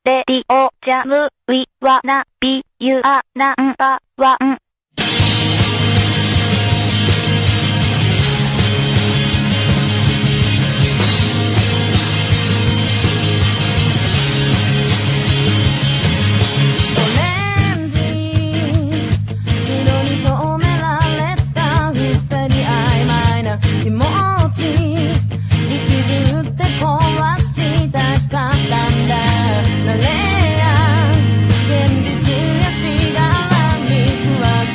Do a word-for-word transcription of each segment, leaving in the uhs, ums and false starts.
レディオジャムウィワナビユアナンバーワン。 気持ち引きずって壊したかったんだ。慣れや現実やしがらみ不安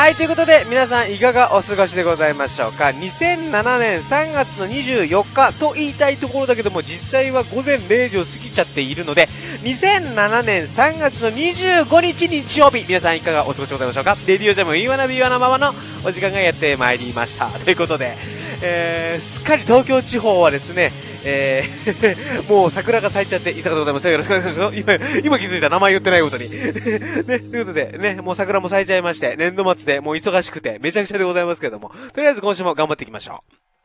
はい、ということで、皆さんいかがお過ごしでございましょうか。にせんななねんさんがつのにじゅうよっかと言いたいところだけども、実際は午前れいじを過ぎちゃっているので、にせんななねんさんがつのにじゅうごにち日曜日、皆さんいかがお過ごしでございましょうか。レディオジャム、いわなびわなままのお時間がやってまいりました。ということで、えー、すっかり東京地方はですね、えー、もう桜が咲いちゃって、いさかでございます。よろしくお願いします。今、今気づいた名前言ってないことに。ね、ということで、ね、もう桜も咲いちゃいまして、年度末でもう忙しくて、めちゃくちゃでございますけれども、とりあえず今週も頑張っていきましょ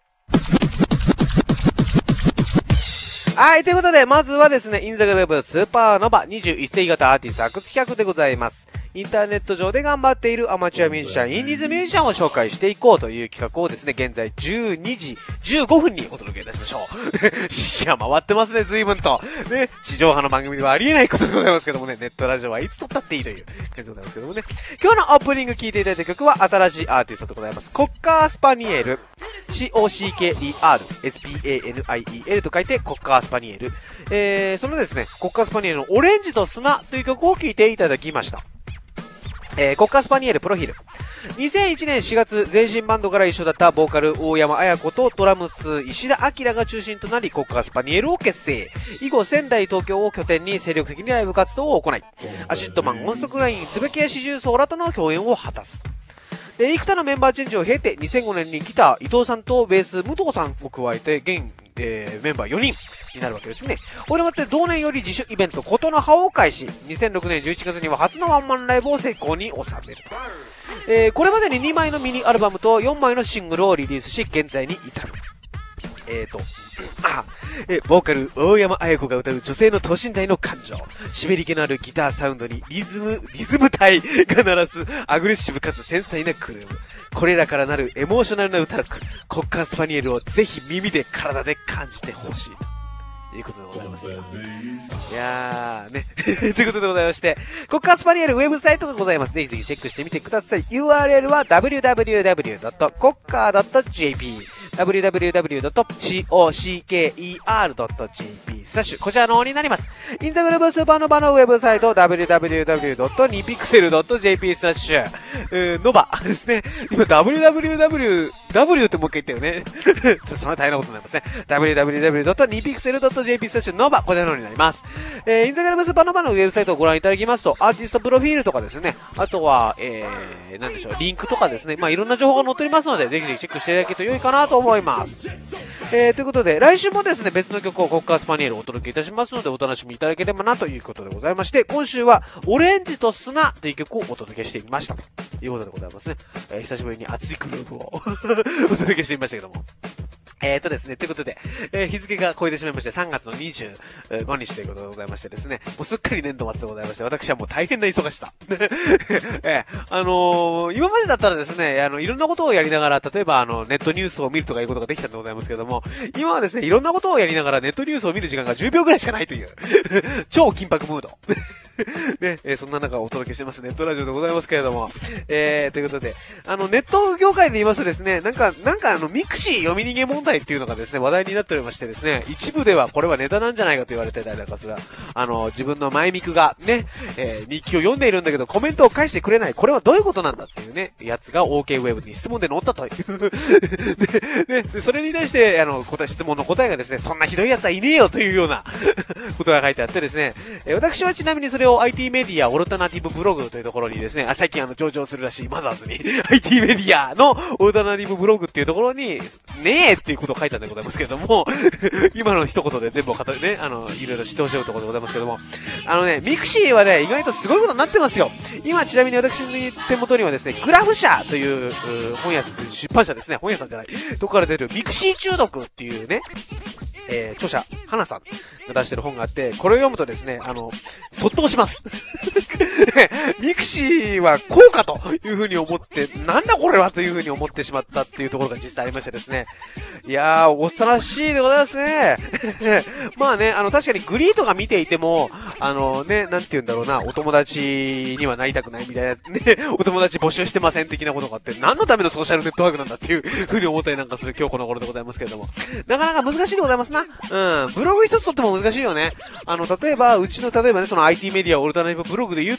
う。はい、ということで、まずはですね、インザグループスーパーノバにじゅういっせい型アーティスト発掘企画でございます。インターネット上で頑張っているアマチュアミュージシャン、インディーズミュージシャンを紹介していこうという企画をですね、現在じゅうにじじゅうごふんにお届けいたしましょう。いや、回ってますね、随分と。ね、地上波の番組ではありえないことでございますけどもね、ネットラジオはいつ撮ったっていいという感じでございますけどもね。今日のオープニング聴いていただいた曲は新しいアーティストでございます。コッカースパニエル。シーオーシーケーイーアール、エスピーエーエヌアイイーエル と書いてコッカースパニエル。えー、そのですね、コッカースパニエルのオレンジと砂という曲を聴いていただきました。えー、コッカースパニエルプロフィール。にせんいちねんしがつ、前身バンドから一緒だったボーカル大山彩子とドラムス石田明が中心となり、コッカースパニエルを結成。以後、仙台、東京を拠点に精力的にライブ活動を行い、アシッドマン、音速ライン、つべきや四重奏らとの共演を果たす。で、幾多のメンバーチェンジを経て、にせんごねんにギター、伊藤さんとベース、武藤さんを加えて、現、えー、メンバーよにんになるわけですね。これもって同年より自主イベント、ことの葉を開始。にせんろくねんじゅういちがつには初のワンマンライブを成功に収めると。えー、これまでににまいのミニアルバムとよんまいのシングルをリリースし、現在に至る。えーと、あ、え、ボーカル、大山彩子が歌う女性の等身大の感情。湿り気のあるギターサウンドにリズム、リズム体が鳴らすアグレッシブかつ繊細なクルーム。これらからなるエモーショナルな歌力、コッカースパニエルをぜひ耳で体で感じてほしい。ということでございます。いやー、ね。ということでございまして、コッカースパニエルウェブサイトがございます。ぜひぜひチェックしてみてください。ユーアールエル は ダブリューダブリューダブリュードットコッカードットジェーピー ダブリューダブリューダブリュードットコッカードットジェーピー スラッシュ、こちらの方になります。インタグループスーパーノバのウェブサイト ダブリューダブリューダブリュードットツーピクセルドットジェーピー スラッシュ、うー、ノバですね。今 ダブリューダブリューダブリュー、W ってもう一回言ったよね。そんな大変なことになりますね。ダブリューダブリューダブリュードットツーピクセルドットジェーピー スラッシュノバ、こちらの方になります。えー、インタグラムスーパーノバのウェブサイトをご覧いただきますと、アーティストプロフィールとかですね、あとは、えー、なんでしょう、リンクとかですね、まあいろんな情報が載っておりますので、ぜひぜひチェックしていただけると良いかなと思います。えー、ということで、来週もですね、別の曲をコッカースパニエルをお届けいたしますので、お楽しみいただければなということでございまして、今週は、オレンジと砂という曲をお届けしてみました。ということでございますね。えー、久しぶりに熱いグループをお届けしてみましたけども。えーとですね、ということで、えー、日付が超えてしまいまして、さんがつのにじゅうごにちということでございましてですね、もうすっかり年度末でございまして、私はもう大変な忙しさ。えー、あのー、今までだったらですね、あの、いろんなことをやりながら、例えばあの、ネットニュースを見るとかいうことができたんでございますけれども、今はですね、いろんなことをやりながらネットニュースを見る時間がじゅうびょうぐらいしかないという、超緊迫ムード。ね、えー、そんな中お届けしてますネットラジオでございますけれども、えー、ということで、あの、ネット業界で言いますとですね、なんか、なんかあの、ミクシー読み逃げ問題っていうのがですね、話題になっておりましてですね、一部ではこれはネタなんじゃないかと言われてたりなんかする、あの、自分の前ミクがね、えー、日記を読んでいるんだけどコメントを返してくれない、これはどういうことなんだっていうね、やつが OK ウェブに質問で載ったという。で、で、それに対して、あの、答え、質問の答えがですね、そんなひどいやつはいねえよというようなことが書いてあってですね、えー、私はちなみにそれを アイティー メディアオルタナティブブログというところにですね、あ、最近あの、上場するらしいマザーズに、アイティー メディアのオルタナティブブログっていうところに、ねえっていうことを書いたんでございますけれども、今の一言で全部を語るね、あの、いろいろ指導しようところでございますけども、あのね、ミクシーはね、意外とすごいことになってますよ。今、ちなみに私の手元にはですね、グラフ社という、う本屋、出版社ですね、本屋さんじゃない、どこから出るミクシー中毒っていうね、えー、著者、花さんが出してる本があって、これを読むとですね、あの、そっと押します。ミクシーはこうかというふうに思って、なんだこれはというふうに思ってしまったっていうところが実際ありましてですね。いやー、恐ろしいでございますね。まあね、あの、確かにグリーとか見ていても、あのね、なんて言うんだろうな、お友達にはなりたくないみたいな、ね、お友達募集してません的なことがあって、何のためのソーシャルネットワークなんだっていうふうに思ったりなんかする今日この頃でございますけれども。なかなか難しいでございますな。うん。ブログ一つとっても難しいよね。あの、例えば、うちの、例えばね、その アイティー メディアオルタナティブブログで言うと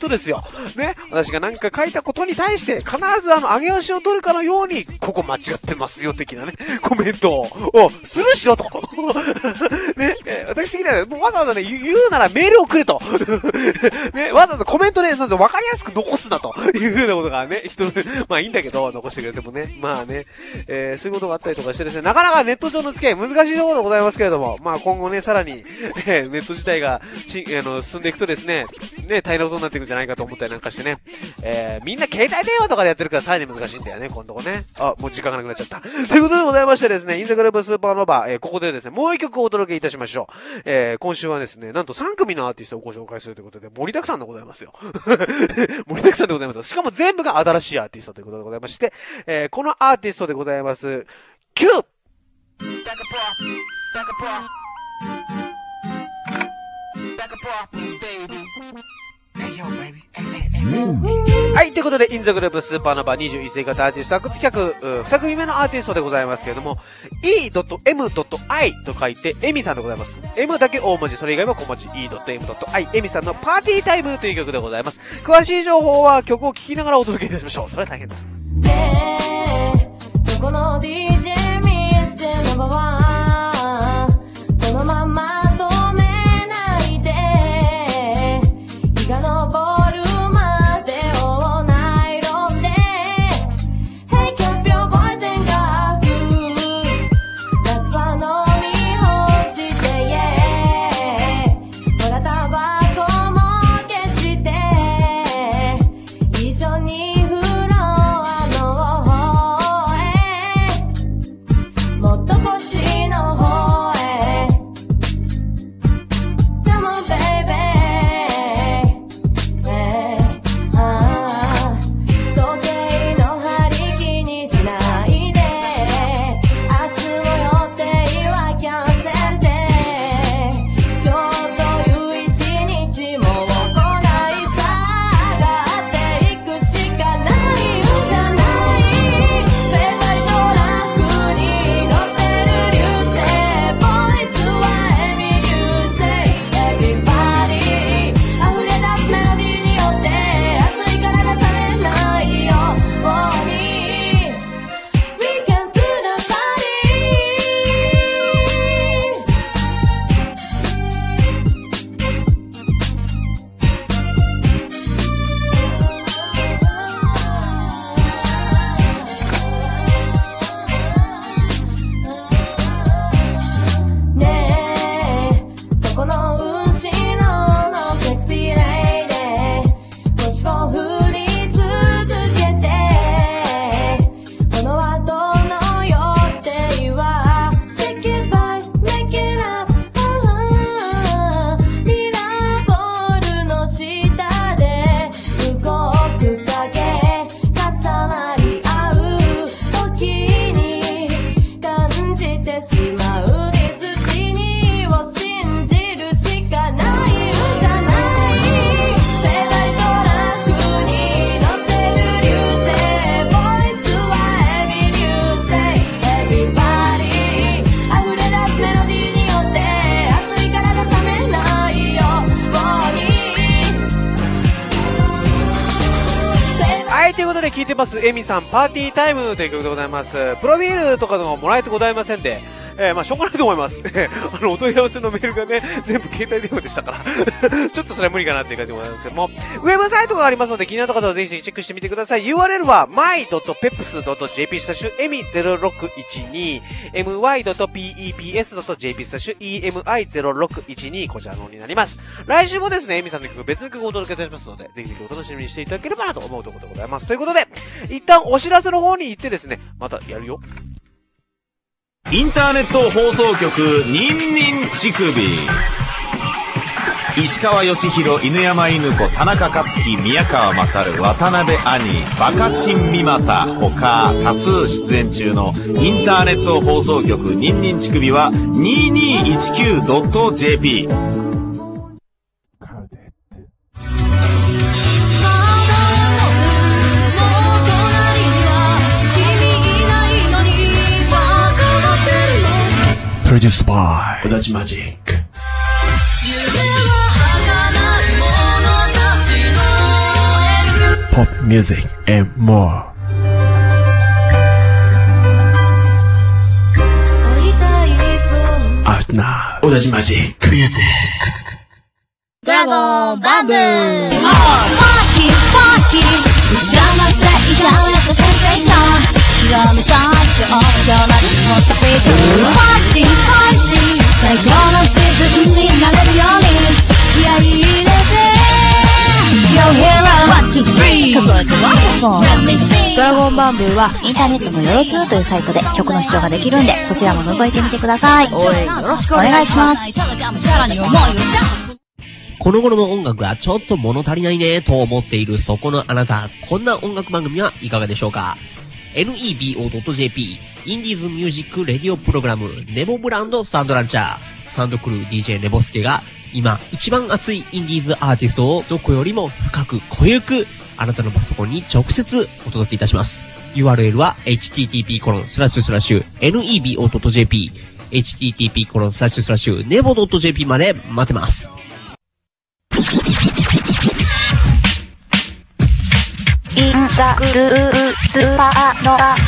人ですよ。ね。私がなんか書いたことに対して、必ずあの、上げ足を取るかのように、ここ間違ってますよ、的なね、コメントを、をスルーしろと。ね、私的には、もうわざわざね、言うならメールをくれと。ね、わざわざコメントね、なんで分かりやすく残すなというふうなことがね、人の、まあいいんだけど、残してくれてもね、まあね、えー、そういうことがあったりとかしてですね、なかなかネット上の付き合い難しいところでございますけれども、まあ今後ね、さらに、えー、ネット自体がし、あの、進んでいくとですね、ね、大変なことになっていくんじゃないかと思ったりなんかしてね、えー、みんな携帯電話とかでやってるからさらに難しいんだよね、今度ね。あ、もう時間がなくなっちゃった。ということでございましてですね、インザグラブスーパーノーバー、えー、ここでですね、もう一曲お届けいたしましょう。えー、今週はですね、なんとさん組のアーティストをご紹介するということで、盛りだくさんでございますよ。盛りだくさんでございます。しかも全部が新しいアーティストということでございまして、えー、このアーティストでございます、キューはい、ということで、インザグループスーパーノバにじゅういっ世紀型アーティスト発掘企画、に組目のアーティストでございますけれども、イーエムアイ と書いて、エミさんでございます。M だけ大文字、それ以外は小文字、イーエムアイ、エミさんのパーティータイムという曲でございます。詳しい情報は曲を聴きながらお届けいたしましょう。それは大変だ。 ねえ、そこの ディージェー ミステナバは、このまま止めないで、日が昇るまでオーナイロンで Hey keep your voice and got you ラスは飲み干して Yeah ほらタバコも消して一緒にフロアの方へもっとこっちの方へ Come on baby時計の針気にしないで明日の予定はキャンセルで今日という一日も来ないさがっていくしかないんじゃないフェイバリットラックに乗せる流星ボイスはエミ流星 Everybody 溢れ出すメロディーによって熱いから出されないように We can feel the party ねえそこの後ろのセクシーレイで腰を振り続けてこの後の予定は Shake it back, make it up ミラーボールの下で動く影重なり合う時に感じてしまうディスティニーを信じるしかないんじゃないフェイバリットラックに乗せる流星ボイスはエミ流星 Everybody 溢れ出すメロディーによって熱いから出さめないようにはい、ということで聞いてます。エミさん、パーティータイムという曲でございます。プロフィールとかのもらえてございませんで、えー、まあ、しょうがないと思います。あの、お問い合わせのメールがね、全部携帯電話でしたから、ちょっとそれは無理かなっていう感じでございますけども、ウェブサイトがありますので、気になった方はぜひぜひチェックしてみてください。ユーアールエル は マイドットペプスドットジェーピー スタッシュエミゼロろくいちに エムワイドットペプスドットジェーピー スタッシュ イーエムアイゼロろくいちに こちらの方になります。来週もですね、エミさんの曲、別の曲をお届けいたしますので、ぜひぜひお楽しみにしていただければなと思うところでございます。ということで、一旦お知らせの方に行ってですね、またやるよ。 インターネット放送局ニンニン乳首石川義弘、犬山犬子、田中克樹、宮川勝、渡辺兄、バカチン三股他多数出演中のインターネット放送局ニンニン乳首は にーにーいちきゅうドットジェーピーProduced by 小立マジック。夢は儚い者たちの pop music and more. Out now. Odaji Magic Music. ドラゴンバンブー。Oh, funky, funky. 内側の世界がやったセンセーション。極めたって音響まで持ったフィート。Spicy, spicy. 最強の自分になれるように気合い入れて。Yo hero, one, two, three. 数えてワン、Let me sing. ドラゴンバンブーはインターネットのよろつというサイトで曲の視聴ができるんで、そちらも覗いてみてください。 おい、よろしくお願いします。さらに思いをしゃ。 この頃の音楽がちょっと物足りないねと思っているそこのあなた、こんな音楽番組はいかがでしょうか？ エヌイービーオードットジェーピー インディーズミュージックレディオプログラムネボブランドサウンドランチャーサウンドクルー ディージェー ネボスケが今一番熱いインディーズアーティストをどこよりも深く濃ゆくあなたのパソコンに直接お届けいたします。 ユーアールエル は エイチティーティーピーコロンスラッシュスラッシュエヌイービーオードットジェーピー エイチティーティーピーコロンスラッシュスラッシュネボドットジェーピー まで待ってます。 インザグルースーパーノバ。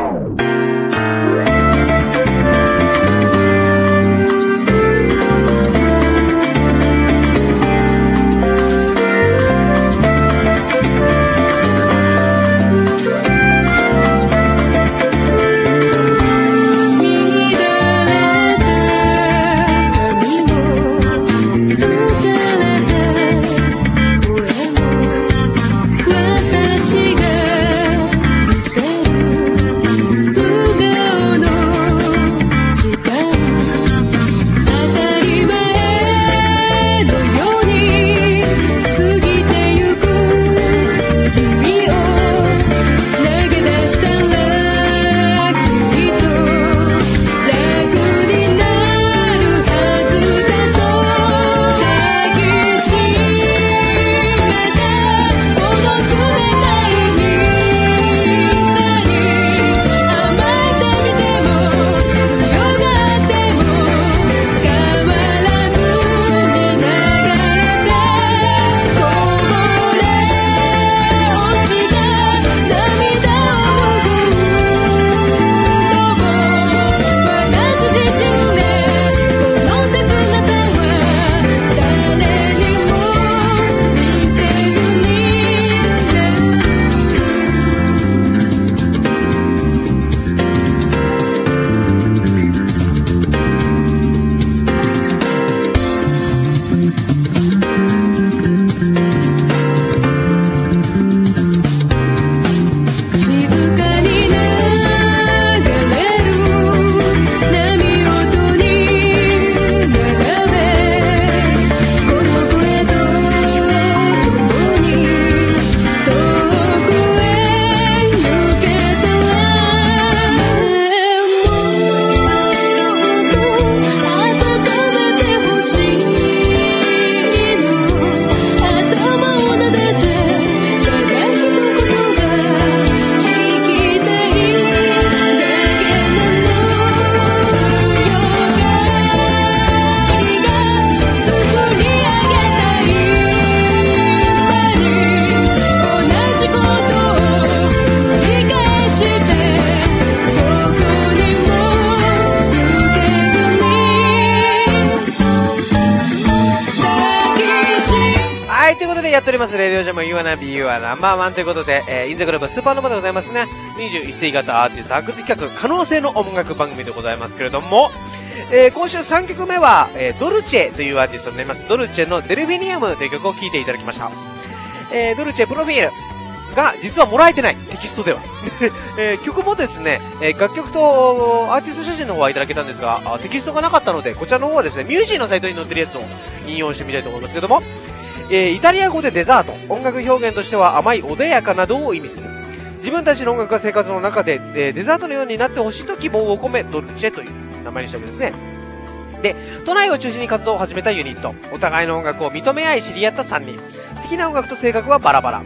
やっておりますレディオジャム You wanna be your number one ということで、えー、インザグループスーパーノヴァでございますね。にじゅういっ世紀型アーティスト発掘企画可能性の音楽番組でございますけれども、えー、今週さんきょくめは、えー、ドルチェというアーティストになります。ドルチェのデルフィニウムという曲を聴いていただきました。えー、ドルチェプロフィールが実はもらえてないテキストでは、えー、曲もですね、えー、楽曲とアーティスト写真の方はいただけたんですが、テキストがなかったのでこちらの方はですねミュージーのサイトに載ってるやつを引用してみたいと思いますけども、えー、イタリア語でデザート、音楽表現としては甘い穏やかなどを意味する。自分たちの音楽が生活の中で、えー、デザートのようになってほしいと希望を込めドルチェという名前にしたわけですね。で、都内を中心に活動を始めたユニット。お互いの音楽を認め合い知り合ったさんにん。好きな音楽と性格はバラバラ。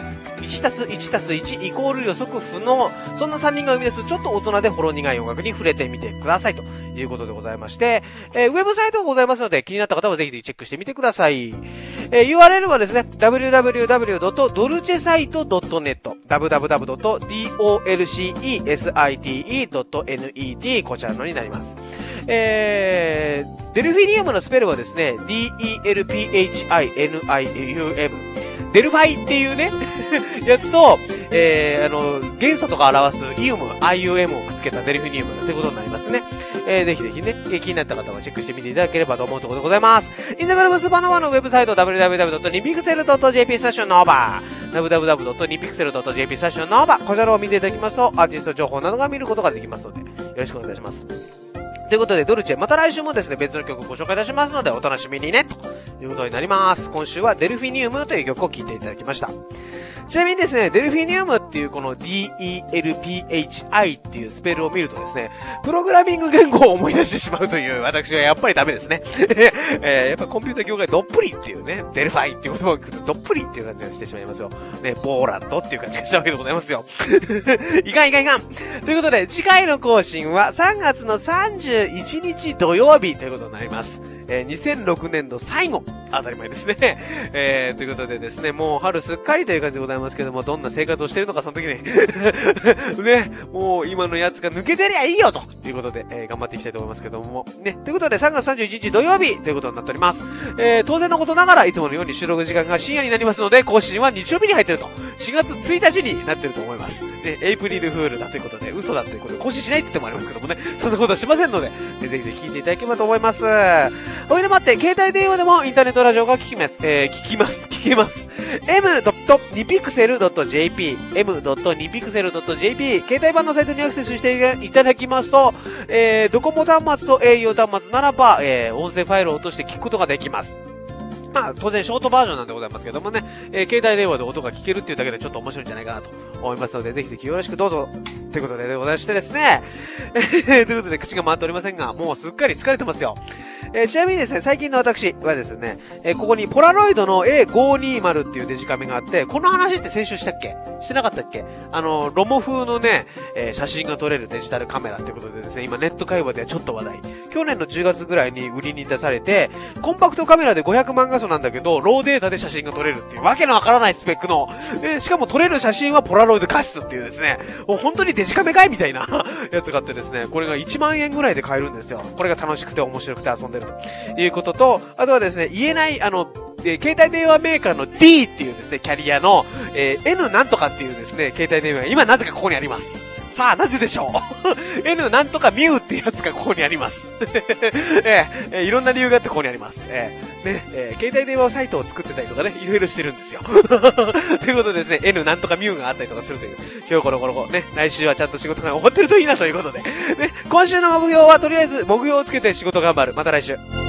いちたすいちたすいちイコール予測不能。そんなさんにんが生み出すちょっと大人でほろ苦い音楽に触れてみてくださいということでございまして、えー、ウェブサイトがございますので気になった方はぜひぜひチェックしてみてください。えー、ユーアールエル はですね、ダブリューダブリューダブリュードットドルチェサイトドットネット、ダブダブダブドットドルチェサイトドットネット こちらのになります。えー、デルフィニウムのスペルはですね、ディーイーエルピーエイチアイエヌアイユーエム。デルファイっていうね、やつと、えー、あの、元素とか表すイウム、アイユーエム をくっつけたデルフィニウムということになりますね。えー、ぜひぜひね、えー、気になった方はチェックしてみていただければと思うところでございます。インスタグラムスーパーノヴァのウェブサイト ダブリューダブリューダブリュードットニピクセルドットジェーピー スラッシュノーバー ダブリューダブリューダブリュードットニピクセルドットジェーピー スラッシュノーバーこちらを見ていただきますと、アーティスト情報などが見ることができますので、よろしくお願いします。ということで、ドルチェ、また来週もですね、別の曲をご紹介いたしますので、お楽しみにね、ということになります。今週はデルフィニウムという曲を聴いていただきました。ちなみにですね、デルフィニウムっていうこの ディーイーエルピーエイチアイ っていうスペルを見るとですね、プログラミング言語を思い出してしまうという私はやっぱりダメですね。えー、やっぱコンピュータ業界どっぷりっていうね、デルファイっていう言葉を聞くとどっぷりっていう感じがしてしまいますよ。ね、ボーラットっていう感じがしたわけでございますよ。いかんいかんいかん。ということで、次回の更新はさんがつのさんじゅういちにち土曜日ということになります。えー、にせんろくねんど最後、当たり前ですね。えー、ということでですね、もう春すっかりという感じでございますけども、どんな生活をしているのかその時に、ね、もう今のやつが抜けてりゃいいよということで、えー、頑張っていきたいと思いますけども、ね、ということでさんがつさんじゅういちにち土曜日ということになっております。えー、当然のことながらいつものように収録時間が深夜になりますので、更新は日曜日に入ってると。しがつついたちになってると思います。ね、エイプリルフールだということで、嘘だということで、更新しないって言ってもありますけどもね、そんなことはしませんので、ぜひぜひ聞いていただければと思います。おいで待って、携帯電話でもインターネットラジオが聞きます。えー、聞きます。聞けます。エムドットニピクセルドットジェーピー エムドットニピクセルドットジェーピー 携帯版のサイトにアクセスしていただきますと、えー、ドコモ端末と エーユー 端末ならば、えー、音声ファイルを落として聞くことができます。まあ、当然ショートバージョンなんでございますけどもね、えー、携帯電話で音が聞けるっていうだけでちょっと面白いんじゃないかなと思いますので、ぜひぜひよろしくどうぞ。ということでございましてですね、ということで口が回っておりませんが、もうすっかり疲れてますよ。えー、ちなみにですね、最近の私はですね、えー、ここにポラロイドの エーごひゃくにじゅう っていうデジカメがあって、この話って先週したっけ？してなかったっけ？あの、ロモ風のね、えー、写真が撮れるデジタルカメラっていうことでですね、今ネット会話ではちょっと話題。去年のじゅうがつぐらいに売りに出されて、コンパクトカメラでごひゃくまんがそなんだけど、ローデータで写真が撮れるっていうわけのわからないスペックの、えー、しかも撮れる写真はポラロイド画質っていうですね、もう本当にデジカメかいみたいなやつがあってですね、これがいちまんえんぐらいで買えるんですよ。これが楽しくて面白くて遊んでるということと、あとはですね、言えない、あの、えー、携帯電話メーカーの D っていうですね、キャリアの、えー、N なんとかっていうですね、携帯電話が今なぜかここにあります。さあ、なぜでしょうN なんとかミューっていうやつがここにあります。えーえー、いろんな理由があってここにあります。えー、ね、えー、携帯電話サイトを作ってたりとかね、いろいろしてるんですよ。ということでですね、N なんとかミューがあったりとかするという、今日この頃ね、来週はちゃんと仕事が終わってるといいなということで、ね、今週の目標はとりあえず目標をつけて仕事頑張る。また来週。